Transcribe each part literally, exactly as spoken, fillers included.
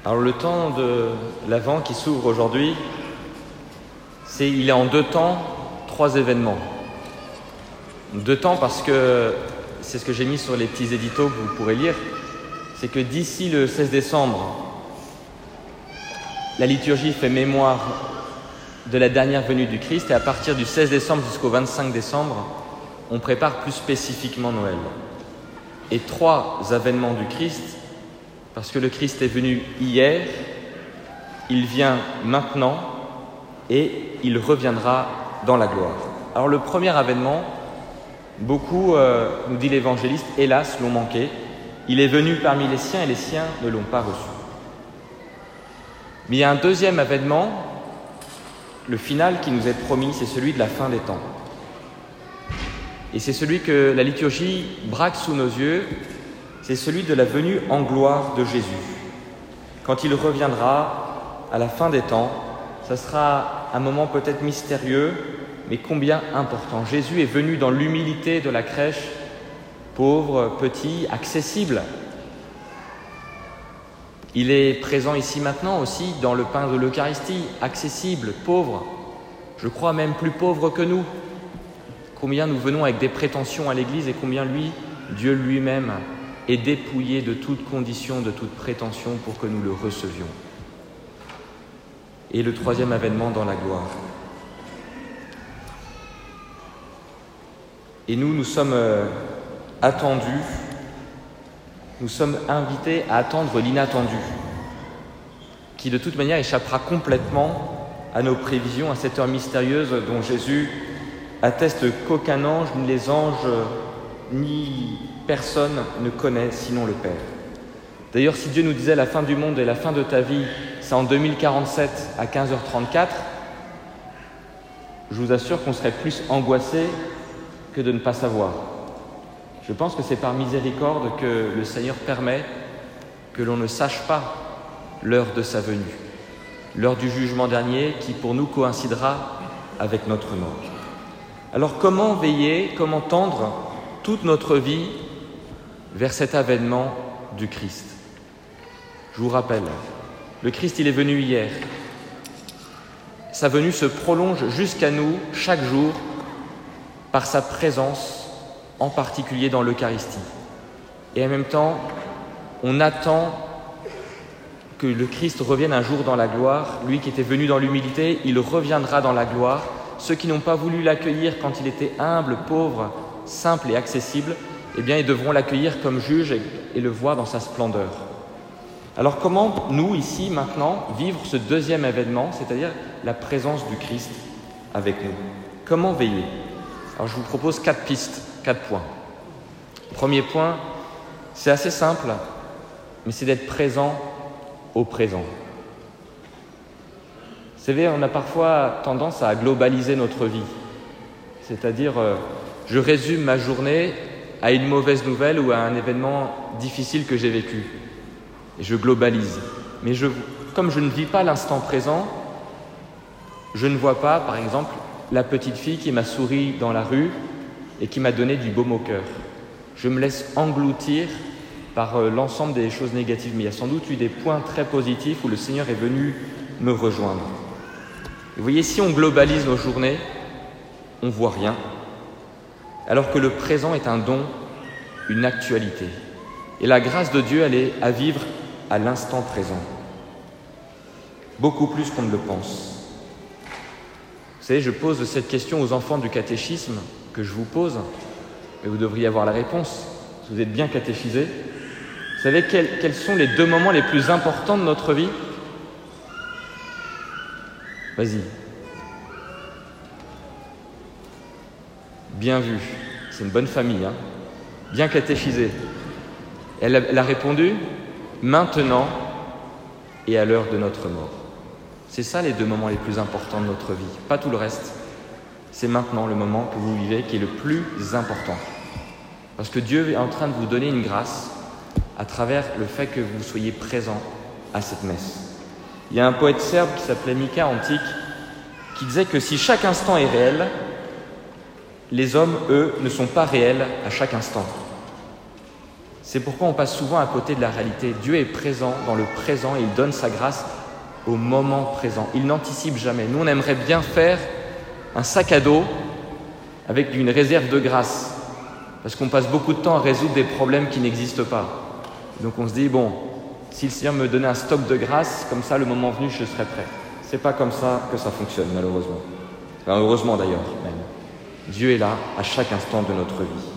Alors le temps de l'Avent qui s'ouvre aujourd'hui, c'est, il est en deux temps, trois événements. Deux temps parce que, c'est ce que j'ai mis sur les petits éditos que vous pourrez lire, c'est que d'ici le seize décembre, la liturgie fait mémoire de la dernière venue du Christ et à partir du seize décembre jusqu'au vingt-cinq décembre, on prépare plus spécifiquement Noël. Et trois avènements du Christ, parce que le Christ est venu hier, il vient maintenant et il reviendra dans la gloire. Alors le premier avènement, beaucoup, euh, nous dit l'évangéliste, hélas, l'ont manqué. Il est venu parmi les siens et les siens ne l'ont pas reçu. Mais il y a un deuxième avènement, le final qui nous est promis, c'est celui de la fin des temps. Et c'est celui que la liturgie braque sous nos yeux, c'est celui de la venue en gloire de Jésus. Quand il reviendra à la fin des temps, ça sera un moment peut-être mystérieux, mais combien important. Jésus est venu dans l'humilité de la crèche, pauvre, petit, accessible. Il est présent ici maintenant aussi dans le pain de l'Eucharistie, accessible, pauvre, je crois même plus pauvre que nous. Combien nous venons avec des prétentions à l'Église et combien lui, Dieu lui-même, est dépouillé de toute condition, de toute prétention pour que nous le recevions. Et le troisième avènement dans la gloire. Et nous, nous sommes euh, attendus, nous sommes invités à attendre l'inattendu, qui de toute manière échappera complètement à nos prévisions, à cette heure mystérieuse dont Jésus atteste qu'aucun ange, ni les anges, ni personne ne connaît sinon le Père. D'ailleurs, si Dieu nous disait la fin du monde et la fin de ta vie, c'est en deux mille quarante-sept à quinze heures trente-quatre, je vous assure qu'on serait plus angoissé que de ne pas savoir. Je pense que c'est par miséricorde que le Seigneur permet que l'on ne sache pas l'heure de sa venue, l'heure du jugement dernier qui pour nous coïncidera avec notre mort. Alors comment veiller, comment tendre toute notre vie vers cet avènement du Christ? Je vous rappelle, le Christ il est venu hier. Sa venue se prolonge jusqu'à nous chaque jour par sa présence, en particulier dans l'Eucharistie. Et en même temps, on attend que le Christ revienne un jour dans la gloire. Lui qui était venu dans l'humilité, il reviendra dans la gloire. Ceux qui n'ont pas voulu l'accueillir quand il était humble, pauvre, simple et accessible, eh bien, ils devront l'accueillir comme juge et, et le voir dans sa splendeur. Alors, comment nous, ici, maintenant, vivre ce deuxième événement, c'est-à-dire la présence du Christ avec nous? Comment veiller? Alors, je vous propose quatre pistes, quatre points. Premier point, c'est assez simple, mais c'est d'être présent au présent. Vous savez, on a parfois tendance à globaliser notre vie. C'est-à-dire, euh, je résume ma journée à une mauvaise nouvelle ou à un événement difficile que j'ai vécu. Et je globalise. Mais je, comme je ne vis pas l'instant présent, je ne vois pas, par exemple, la petite fille qui m'a souri dans la rue et qui m'a donné du baume au cœur. Je me laisse engloutir par euh, l'ensemble des choses négatives. Mais il y a sans doute eu des points très positifs où le Seigneur est venu me rejoindre. Vous voyez, si on globalise nos journées, on ne voit rien, alors que le présent est un don, une actualité. Et la grâce de Dieu, elle est à vivre à l'instant présent, beaucoup plus qu'on ne le pense. Vous savez, je pose cette question aux enfants du catéchisme que je vous pose, et vous devriez avoir la réponse, si vous êtes bien catéchisés. Vous savez quels, quels sont les deux moments les plus importants de notre vie ? Vas-y. Bien vu. C'est une bonne famille, hein. Bien catéchisée. Elle a, elle a répondu « maintenant et à l'heure de notre mort ». C'est ça les deux moments les plus importants de notre vie, pas tout le reste. C'est maintenant le moment que vous vivez qui est le plus important. Parce que Dieu est en train de vous donner une grâce à travers le fait que vous soyez présent à cette messe. Il y a un poète serbe qui s'appelait Mika Antique qui disait que si chaque instant est réel, les hommes, eux, ne sont pas réels à chaque instant. C'est pourquoi on passe souvent à côté de la réalité. Dieu est présent dans le présent et il donne sa grâce au moment présent. Il n'anticipe jamais. Nous, on aimerait bien faire un sac à dos avec une réserve de grâce, parce qu'on passe beaucoup de temps à résoudre des problèmes qui n'existent pas. Donc on se dit, bon, si le Seigneur me donnait un stock de grâce, comme ça, le moment venu, je serai prêt. C'est pas comme ça que ça fonctionne, malheureusement. Enfin, heureusement d'ailleurs, même. Dieu est là à chaque instant de notre vie.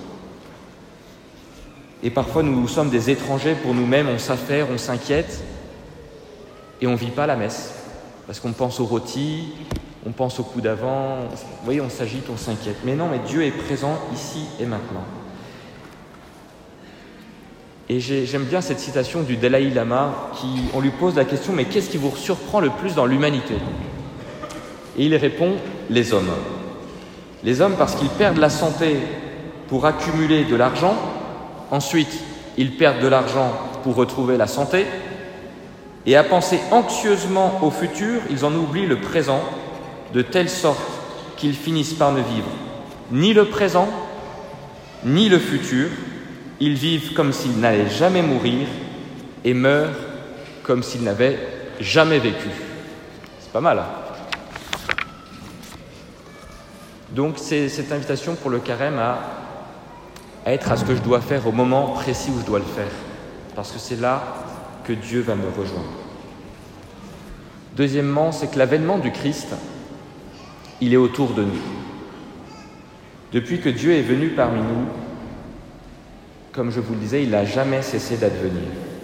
Et parfois, nous sommes des étrangers pour nous-mêmes, on s'affaire, on s'inquiète, et on ne vit pas la messe. Parce qu'on pense au rôti, on pense au coup d'avant, vous voyez, on s'agite, on s'inquiète. Mais non, mais Dieu est présent ici et maintenant. Et j'ai, j'aime bien cette citation du Dalai Lama, qui, on lui pose la question, mais qu'est-ce qui vous surprend le plus dans l'humanité ? Et il répond, les hommes. Les hommes parce qu'ils perdent la santé pour accumuler de l'argent, ensuite ils perdent de l'argent pour retrouver la santé, et à penser anxieusement au futur, ils en oublient le présent, de telle sorte qu'ils finissent par ne vivre ni le présent, ni le futur. Ils vivent comme s'ils n'allaient jamais mourir et meurent comme s'ils n'avaient jamais vécu. C'est pas mal, hein ? Donc c'est cette invitation pour le carême à, à être à ce que je dois faire au moment précis où je dois le faire, parce que c'est là que Dieu va me rejoindre. Deuxièmement, c'est que l'avènement du Christ, il est autour de nous. Depuis que Dieu est venu parmi nous, comme je vous le disais, il n'a jamais cessé d'advenir.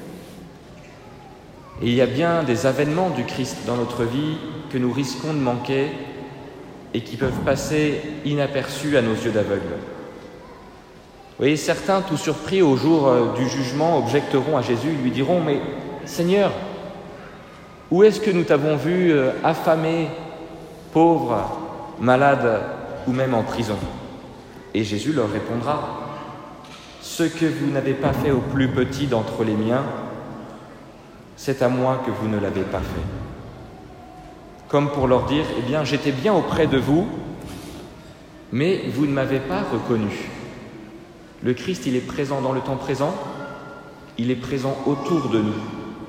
Et il y a bien des avènements du Christ dans notre vie que nous risquons de manquer et qui peuvent passer inaperçus à nos yeux d'aveugles. Vous voyez, certains, tout surpris au jour du jugement, objecteront à Jésus, lui diront « Mais Seigneur, où est-ce que nous t'avons vu affamé, pauvre, malade ou même en prison ?» Et Jésus leur répondra « Ce que vous n'avez pas fait au plus petit d'entre les miens, c'est à moi que vous ne l'avez pas fait. » Comme pour leur dire « Eh bien, j'étais bien auprès de vous, mais vous ne m'avez pas reconnu. » Le Christ, il est présent dans le temps présent, il est présent autour de nous.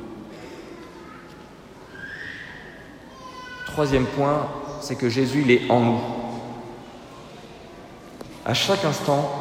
Troisième point, c'est que Jésus, il est en nous. À chaque instant,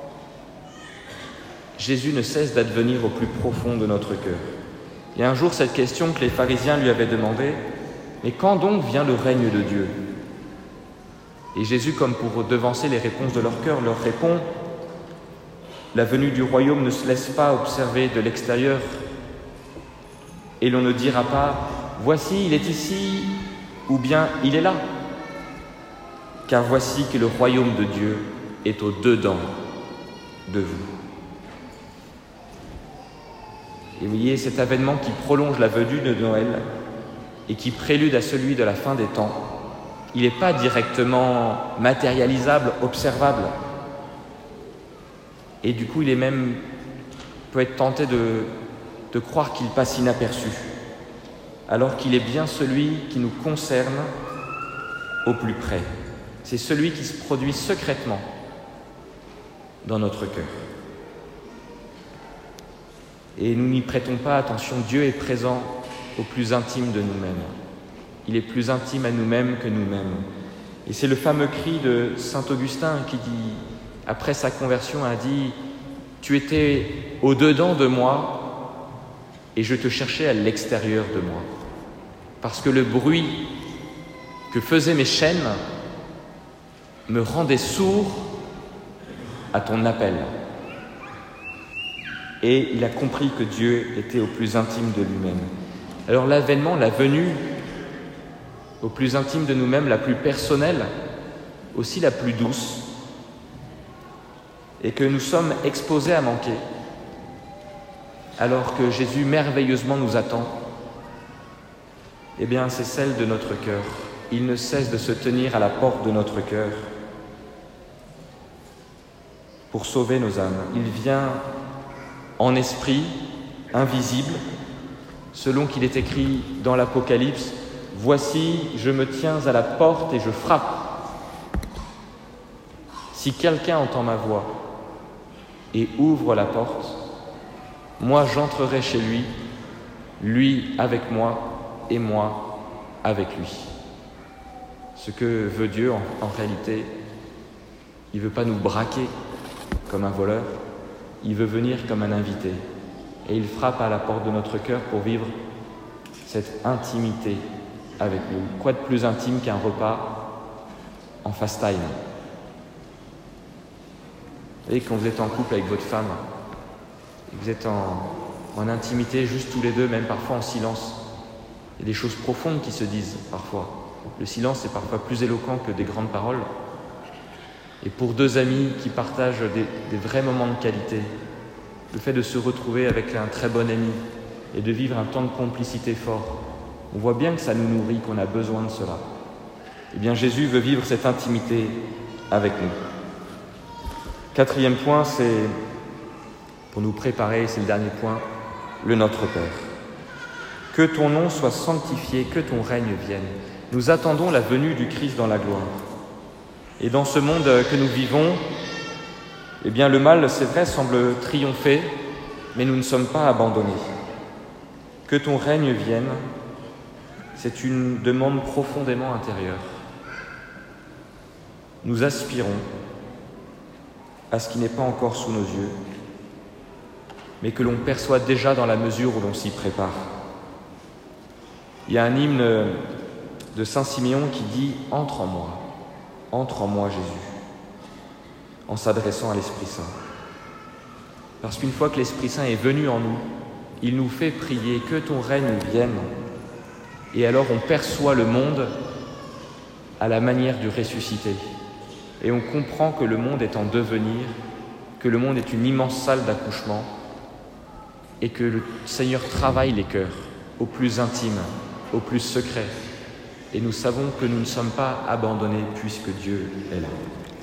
Jésus ne cesse d'advenir au plus profond de notre cœur. Il y a un jour cette question que les pharisiens lui avaient demandée, « Mais quand donc vient le règne de Dieu ?» Et Jésus, comme pour devancer les réponses de leur cœur, leur répond, « La venue du royaume ne se laisse pas observer de l'extérieur, et l'on ne dira pas, « Voici, il est ici » ou bien « Il est là ». Car voici que le royaume de Dieu est au-dedans de vous. Et vous voyez, cet avènement qui prolonge la venue de Noël et qui prélude à celui de la fin des temps, il n'est pas directement matérialisable, observable. Et du coup, il est même, peut être tenté de, de croire qu'il passe inaperçu, alors qu'il est bien celui qui nous concerne au plus près. C'est celui qui se produit secrètement dans notre cœur. Et nous n'y prêtons pas attention, Dieu est présent au plus intime de nous-mêmes. Il est plus intime à nous-mêmes que nous-mêmes. Et c'est le fameux cri de saint Augustin qui dit, après sa conversion, a dit « Tu étais au-dedans de moi et je te cherchais à l'extérieur de moi. Parce que le bruit que faisaient mes chaînes me rendait sourd à ton appel. » Et il a compris que Dieu était au plus intime de lui-même. Alors l'avènement, la venue au plus intime de nous-mêmes, la plus personnelle, aussi la plus douce, et que nous sommes exposés à manquer, alors que Jésus merveilleusement nous attend, eh bien c'est celle de notre cœur. Il ne cesse de se tenir à la porte de notre cœur pour sauver nos âmes. Il vient en esprit, invisible, selon qu'il est écrit dans l'Apocalypse, « Voici, je me tiens à la porte et je frappe. Si quelqu'un entend ma voix et ouvre la porte, Moi, j'entrerai chez lui, lui avec moi et moi avec lui. Ce que veut Dieu, en, en réalité, il ne veut pas nous braquer comme un voleur, il veut venir comme un invité. Et il frappe à la porte de notre cœur pour vivre cette intimité avec nous. Quoi de plus intime qu'un repas en fast time? Vous voyez, quand vous êtes en couple avec votre femme, et vous êtes en, en intimité, juste tous les deux, même parfois en silence, il y a des choses profondes qui se disent parfois. Le silence est parfois plus éloquent que des grandes paroles. Et pour deux amis qui partagent des, des vrais moments de qualité, le fait de se retrouver avec un très bon ami et de vivre un temps de complicité fort, on voit bien que ça nous nourrit, qu'on a besoin de cela. Eh bien, Jésus veut vivre cette intimité avec nous. Quatrième point, c'est, pour nous préparer, c'est le dernier point, le Notre Père. Que ton nom soit sanctifié, que ton règne vienne. Nous attendons la venue du Christ dans la gloire. Et dans ce monde que nous vivons, eh bien, le mal, c'est vrai, semble triompher, mais nous ne sommes pas abandonnés. Que ton règne vienne, c'est une demande profondément intérieure. Nous aspirons à ce qui n'est pas encore sous nos yeux, mais que l'on perçoit déjà dans la mesure où l'on s'y prépare. Il y a un hymne de Saint Siméon qui dit « Entre en moi, entre en moi Jésus », en s'adressant à l'Esprit Saint. Parce qu'une fois que l'Esprit Saint est venu en nous, il nous fait prier que ton règne vienne. Et alors on perçoit le monde à la manière du ressuscité. Et on comprend que le monde est en devenir, que le monde est une immense salle d'accouchement et que le Seigneur travaille les cœurs au plus intime, au plus secret. Et nous savons que nous ne sommes pas abandonnés puisque Dieu est là.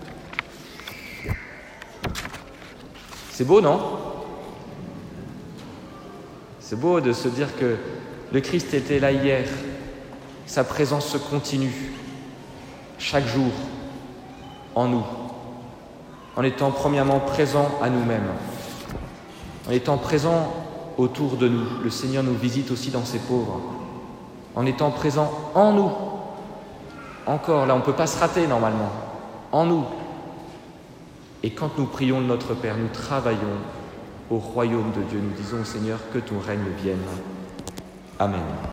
C'est beau, non? C'est beau de se dire que le Christ était là hier, sa présence se continue chaque jour en nous, en étant premièrement présent à nous-mêmes, en étant présent autour de nous. Le Seigneur nous visite aussi dans ses pauvres, en étant présent en nous. Encore, là, on ne peut pas se rater normalement, en nous. Et quand nous prions notre Père, nous travaillons au royaume de Dieu. Nous disons au Seigneur que ton règne vienne. Amen.